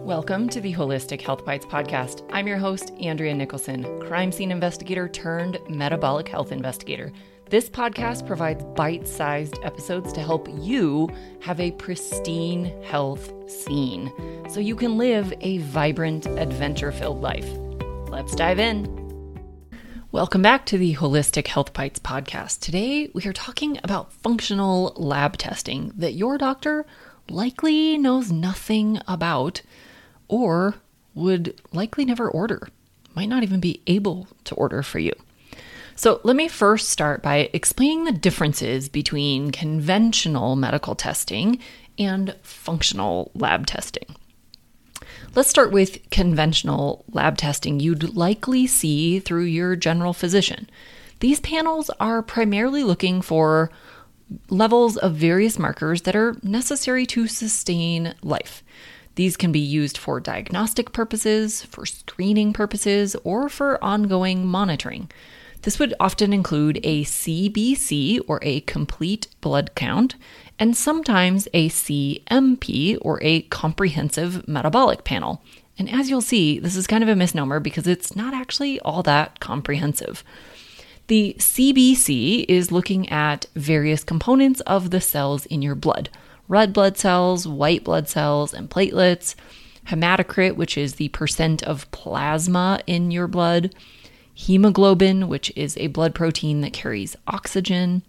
Welcome to the Holistic Health Bites podcast. I'm your host, Andrea Nicholson, crime scene investigator turned metabolic health investigator. This podcast provides bite-sized episodes to help you have a pristine health scene so you can live a vibrant, adventure-filled life. Let's dive in. Welcome back to the Holistic Health Bites podcast. Today, we are talking about functional lab testing that your doctor likely knows nothing about or would likely never order, might not even be able to order for you. So let me first start by explaining the differences between conventional medical testing and functional lab testing. Let's start with conventional lab testing you'd likely see through your general physician. These panels are primarily looking for levels of various markers that are necessary to sustain life. These can be used for diagnostic purposes, for screening purposes, or for ongoing monitoring. This would often include a CBC, or a complete blood count, and sometimes a CMP, or a comprehensive metabolic panel. And as you'll see, this is kind of a misnomer because it's not actually all that comprehensive. The CBC is looking at various components of the cells in your blood. Red blood cells, white blood cells, and platelets, hematocrit, which is the percent of plasma in your blood, hemoglobin, which is a blood protein that carries oxygen,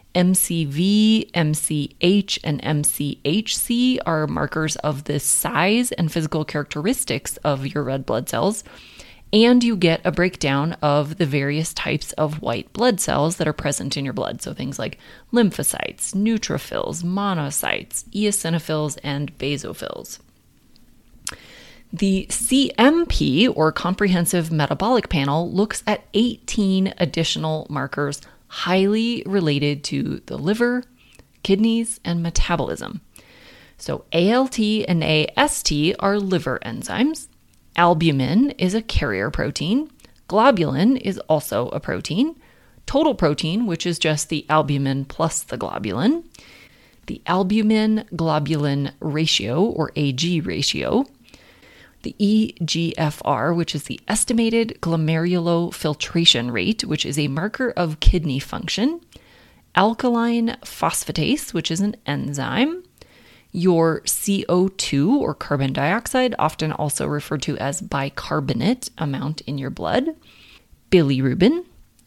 MCV, MCH, and MCHC are markers of the size and physical characteristics of your red blood cells, and you get a breakdown of the various types of white blood cells that are present in your blood. So things like lymphocytes, neutrophils, monocytes, eosinophils, and basophils. The CMP, or Comprehensive Metabolic Panel, looks at 18 additional markers highly related to the liver, kidneys, and metabolism. So ALT and AST are liver enzymes. Albumin is a carrier protein. Globulin is also a protein. Total protein, which is just the albumin plus the globulin. The albumin-globulin ratio, or AG ratio. The eGFR, which is the estimated glomerulofiltration rate, which is a marker of kidney function. Alkaline phosphatase, which is an enzyme. Your CO2, or carbon dioxide, often also referred to as bicarbonate amount in your blood. Bilirubin.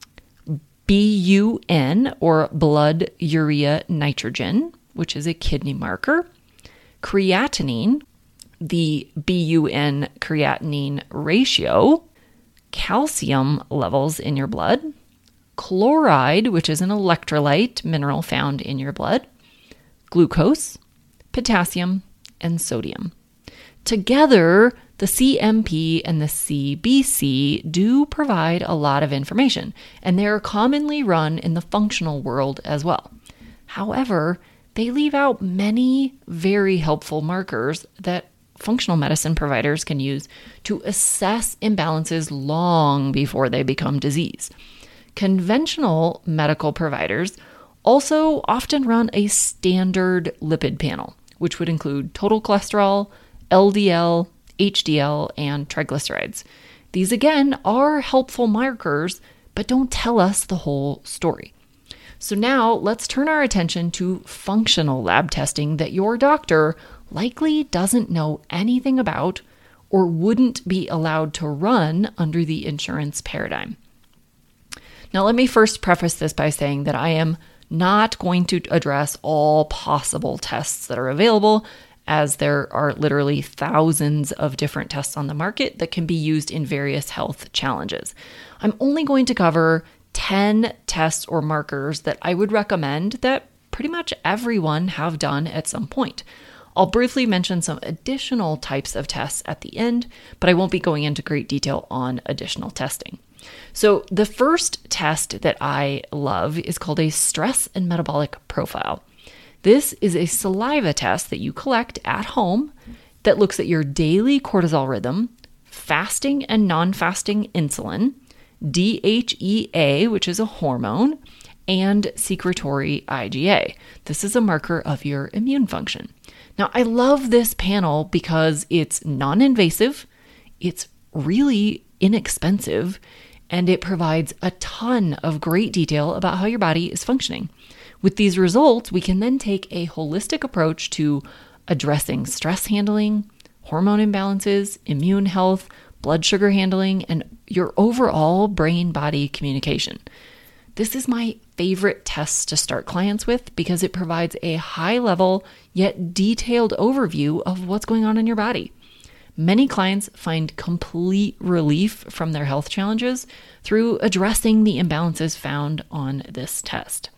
BUN, or blood urea nitrogen, which is a kidney marker. Creatinine, the BUN creatinine ratio. Calcium levels in your blood. Chloride, which is an electrolyte mineral found in your blood. Glucose, potassium, and sodium. Together, the CMP and the CBC do provide a lot of information, and they are commonly run in the functional world as well. However, they leave out many very helpful markers that functional medicine providers can use to assess imbalances long before they become disease. Conventional medical providers also often run a standard lipid panel, which would include total cholesterol, LDL, HDL, and triglycerides. These, again, are helpful markers, but don't tell us the whole story. So now let's turn our attention to functional lab testing that your doctor likely doesn't know anything about or wouldn't be allowed to run under the insurance paradigm. Now, let me first preface this by saying that I am not going to address all possible tests that are available, as there are literally thousands of different tests on the market that can be used in various health challenges. I'm only going to cover 10 tests or markers that I would recommend that pretty much everyone have done at some point. I'll briefly mention some additional types of tests at the end, but I won't be going into great detail on additional testing. So the first test that I love is called a stress and metabolic profile. This is a saliva test that you collect at home that looks at your daily cortisol rhythm, fasting and non-fasting insulin, DHEA, which is a hormone, and secretory IgA. This is a marker of your immune function. Now, I love this panel because it's non-invasive, it's really inexpensive, and it provides a ton of great detail about how your body is functioning. With these results, we can then take a holistic approach to addressing stress handling, hormone imbalances, immune health, blood sugar handling, and your overall brain-body communication. This is my favorite test to start clients with because it provides a high-level yet detailed overview of what's going on in your body. Many clients find complete relief from their health challenges through addressing the imbalances found on this test.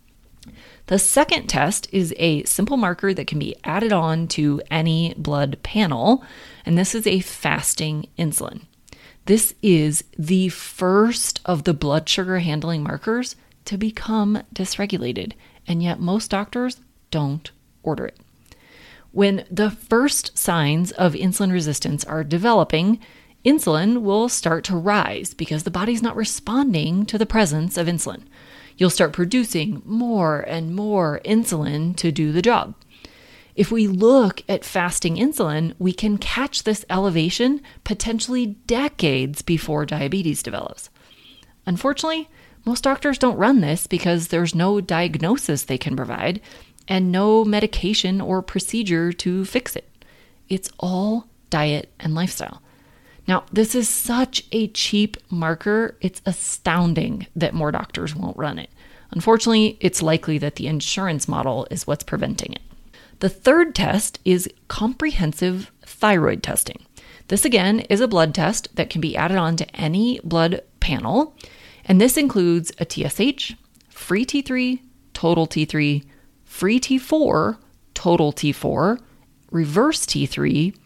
The second test is a simple marker that can be added on to any blood panel, and this is a fasting insulin. This is the first of the blood sugar handling markers to become dysregulated, and yet most doctors don't order it. When the first signs of insulin resistance are developing, insulin will start to rise because the body's not responding to the presence of insulin. You'll start producing more and more insulin to do the job. If we look at fasting insulin, we can catch this elevation potentially decades before diabetes develops. Unfortunately, most doctors don't run this because there's no diagnosis they can provide and no medication or procedure to fix it. It's all diet and lifestyle. Now, this is such a cheap marker, it's astounding that more doctors won't run it. Unfortunately, it's likely that the insurance model is what's preventing it. The third test is comprehensive thyroid testing. This again is a blood test that can be added on to any blood panel, and this includes a TSH, free T3, total T3, free T4, total T4, reverse T3,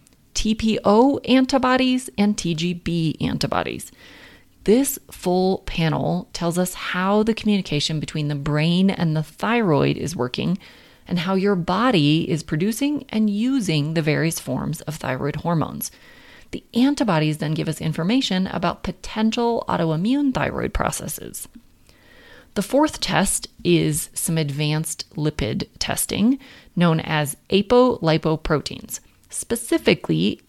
TPO antibodies, and TGB antibodies. This full panel tells us how the communication between the brain and the thyroid is working and how your body is producing and using the various forms of thyroid hormones. The antibodies then give us information about potential autoimmune thyroid processes. The fourth test is some advanced lipid testing known as apolipoproteins, specifically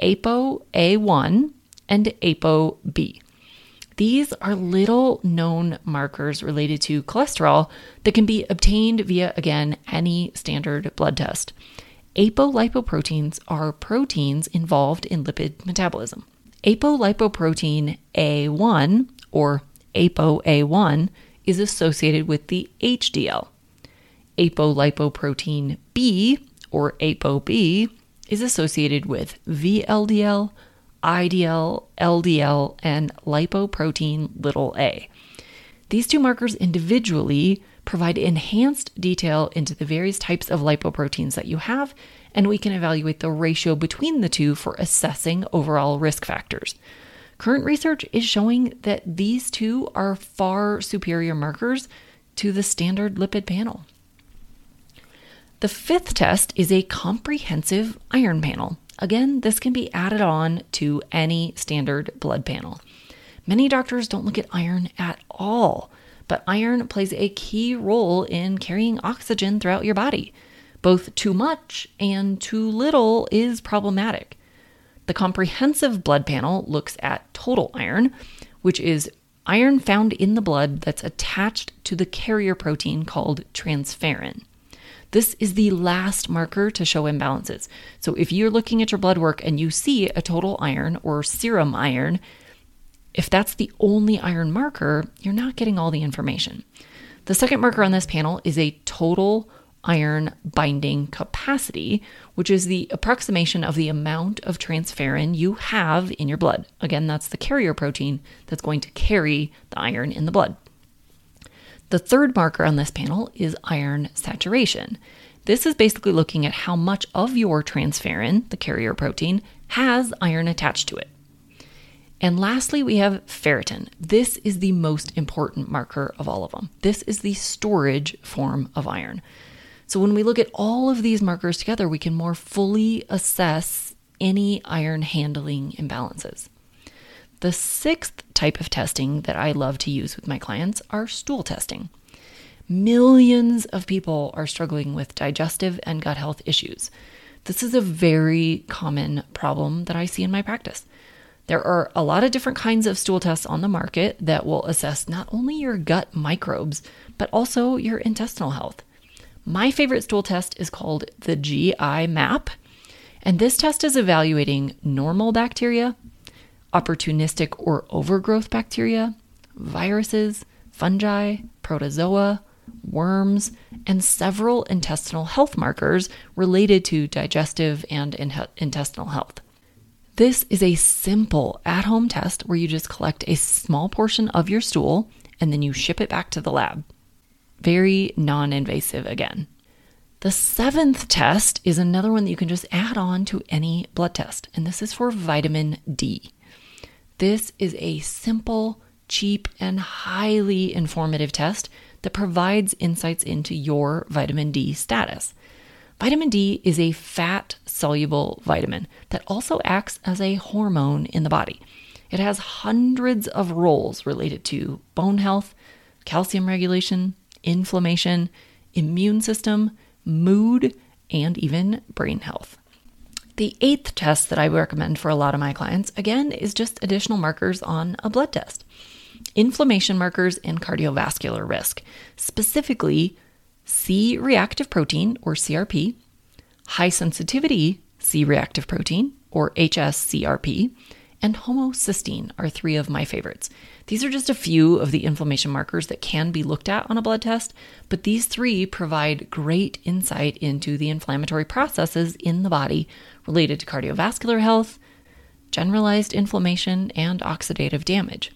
ApoA1 and ApoB. These are little known markers related to cholesterol that can be obtained via, again, any standard blood test. Apolipoproteins are proteins involved in lipid metabolism. Apolipoprotein A1, or ApoA1, is associated with the HDL. Apolipoprotein B, or ApoB, is associated with VLDL, IDL, LDL, and lipoprotein a. These two markers individually provide enhanced detail into the various types of lipoproteins that you have, and we can evaluate the ratio between the two for assessing overall risk factors. Current research is showing that these two are far superior markers to the standard lipid panel. The fifth test is a comprehensive iron panel. Again, this can be added on to any standard blood panel. Many doctors don't look at iron at all, but iron plays a key role in carrying oxygen throughout your body. Both too much and too little is problematic. The comprehensive blood panel looks at total iron, which is iron found in the blood that's attached to the carrier protein called transferrin. This is the last marker to show imbalances. So if you're looking at your blood work and you see a total iron or serum iron, if that's the only iron marker, you're not getting all the information. The second marker on this panel is a total iron binding capacity, which is the approximation of the amount of transferrin you have in your blood. Again, that's the carrier protein that's going to carry the iron in the blood. The third marker on this panel is iron saturation. This is basically looking at how much of your transferrin, the carrier protein, has iron attached to it. And lastly, we have ferritin. This is the most important marker of all of them. This is the storage form of iron. So when we look at all of these markers together, we can more fully assess any iron handling imbalances. The sixth type of testing that I love to use with my clients are stool testing. Millions of people are struggling with digestive and gut health issues. This is a very common problem that I see in my practice. There are a lot of different kinds of stool tests on the market that will assess not only your gut microbes, but also your intestinal health. My favorite stool test is called the GI Map, and this test is evaluating normal bacteria, opportunistic or overgrowth bacteria, viruses, fungi, protozoa, worms, and several intestinal health markers related to digestive and intestinal health. This is a simple at-home test where you just collect a small portion of your stool and then you ship it back to the lab. Very non-invasive again. The 7th test is another one that you can just add on to any blood test, and this is for vitamin D. This is a simple, cheap, and highly informative test that provides insights into your vitamin D status. Vitamin D is a fat-soluble vitamin that also acts as a hormone in the body. It has hundreds of roles related to bone health, calcium regulation, inflammation, immune system, mood, and even brain health. The 8th test that I recommend for a lot of my clients, again, is just additional markers on a blood test. Inflammation markers and cardiovascular risk, specifically C-reactive protein, or CRP, high sensitivity C-reactive protein, or HSCRP, and homocysteine are 3 of my favorites. These are just a few of the inflammation markers that can be looked at on a blood test, but these 3 provide great insight into the inflammatory processes in the body related to cardiovascular health, generalized inflammation, and oxidative damage.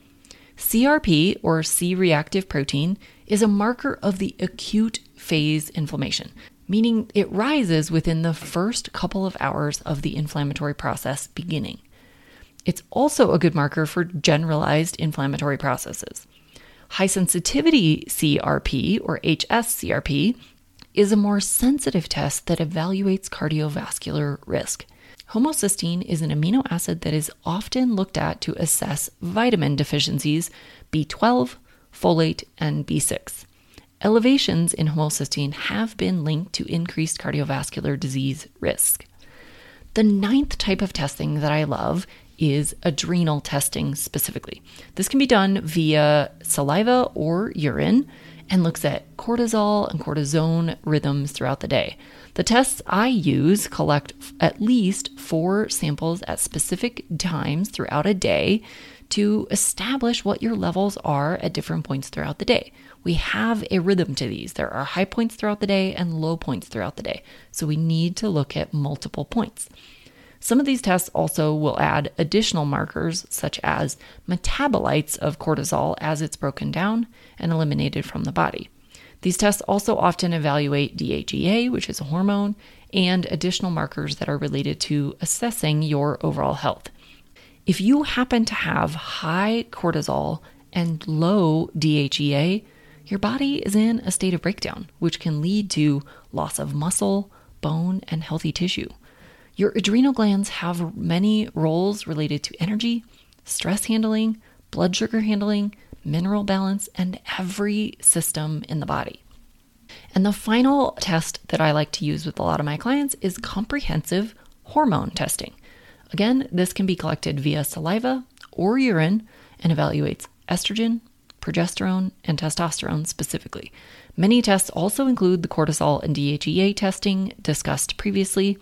CRP, or C-reactive protein, is a marker of the acute phase inflammation, meaning it rises within the first couple of hours of the inflammatory process beginning. It's also a good marker for generalized inflammatory processes. High sensitivity CRP, or HSCRP, is a more sensitive test that evaluates cardiovascular risk. Homocysteine is an amino acid that is often looked at to assess vitamin deficiencies, B12, folate, and B6. Elevations in homocysteine have been linked to increased cardiovascular disease risk. The 9th type of testing that I love is adrenal testing specifically. This can be done via saliva or urine and looks at cortisol and cortisone rhythms throughout the day. The tests I use collect at least 4 samples at specific times throughout a day to establish what your levels are at different points throughout the day. We have a rhythm to these. There are high points throughout the day and low points throughout the day. So we need to look at multiple points. Some of these tests also will add additional markers such as metabolites of cortisol as it's broken down and eliminated from the body. These tests also often evaluate DHEA, which is a hormone, and additional markers that are related to assessing your overall health. If you happen to have high cortisol and low DHEA, your body is in a state of breakdown, which can lead to loss of muscle, bone, and healthy tissue. Your adrenal glands have many roles related to energy, stress handling, blood sugar handling, mineral balance, and every system in the body. And the final test that I like to use with a lot of my clients is comprehensive hormone testing. Again, this can be collected via saliva or urine and evaluates estrogen, progesterone, and testosterone specifically. Many tests also include the cortisol and DHEA testing discussed previously.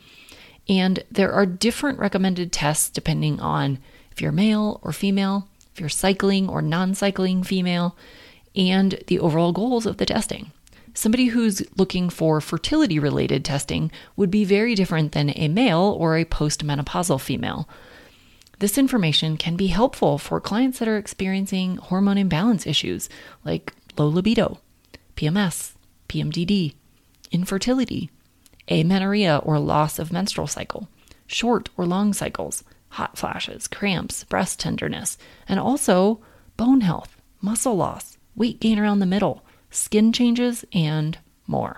And there are different recommended tests depending on if you're male or female, if you're cycling or non-cycling female, and the overall goals of the testing. Somebody who's looking for fertility-related testing would be very different than a male or a postmenopausal female. This information can be helpful for clients that are experiencing hormone imbalance issues like low libido, PMS, PMDD, infertility, amenorrhea or loss of menstrual cycle, short or long cycles, hot flashes, cramps, breast tenderness, and also bone health, muscle loss, weight gain around the middle, skin changes, and more.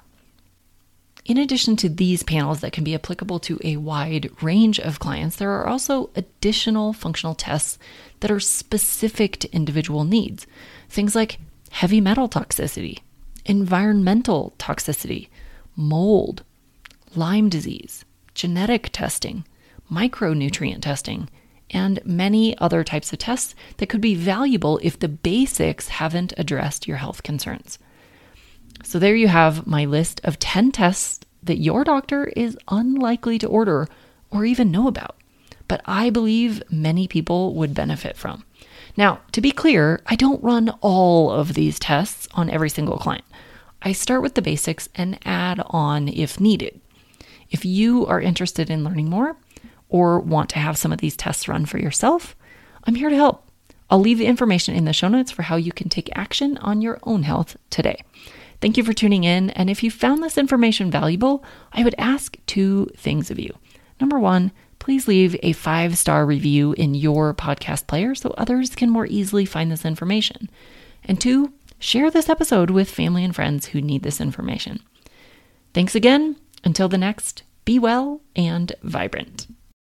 In addition to these panels that can be applicable to a wide range of clients, there are also additional functional tests that are specific to individual needs. Things like heavy metal toxicity, environmental toxicity, mold, Lyme disease, genetic testing, micronutrient testing, and many other types of tests that could be valuable if the basics haven't addressed your health concerns. So there you have my list of 10 tests that your doctor is unlikely to order or even know about, but I believe many people would benefit from. Now, to be clear, I don't run all of these tests on every single client. I start with the basics and add on if needed. If you are interested in learning more or want to have some of these tests run for yourself, I'm here to help. I'll leave the information in the show notes for how you can take action on your own health today. Thank you for tuning in. And if you found this information valuable, I would ask 2 things of you. Number 1, please leave a 5-star review in your podcast player so others can more easily find this information. And 2, share this episode with family and friends who need this information. Thanks again. Until the next, be well and vibrant.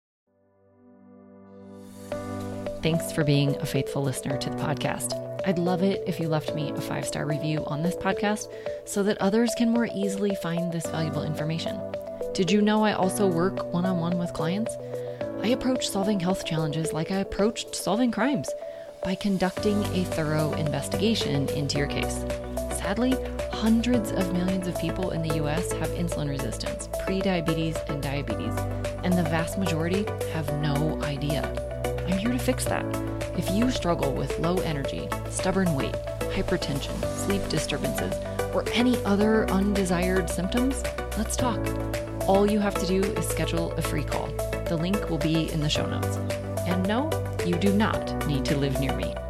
Thanks for being a faithful listener to the podcast. I'd love it if you left me a 5-star review on this podcast so that others can more easily find this valuable information. Did you know I also work one-on-one with clients? I approach solving health challenges like I approached solving crimes, by conducting a thorough investigation into your case. Sadly, hundreds of millions of people in the US have insulin resistance, prediabetes, and diabetes, and the vast majority have no idea. I'm here to fix that. If you struggle with low energy, stubborn weight, hypertension, sleep disturbances, or any other undesired symptoms, let's talk. All you have to do is schedule a free call. The link will be in the show notes. And no, you do not need to live near me.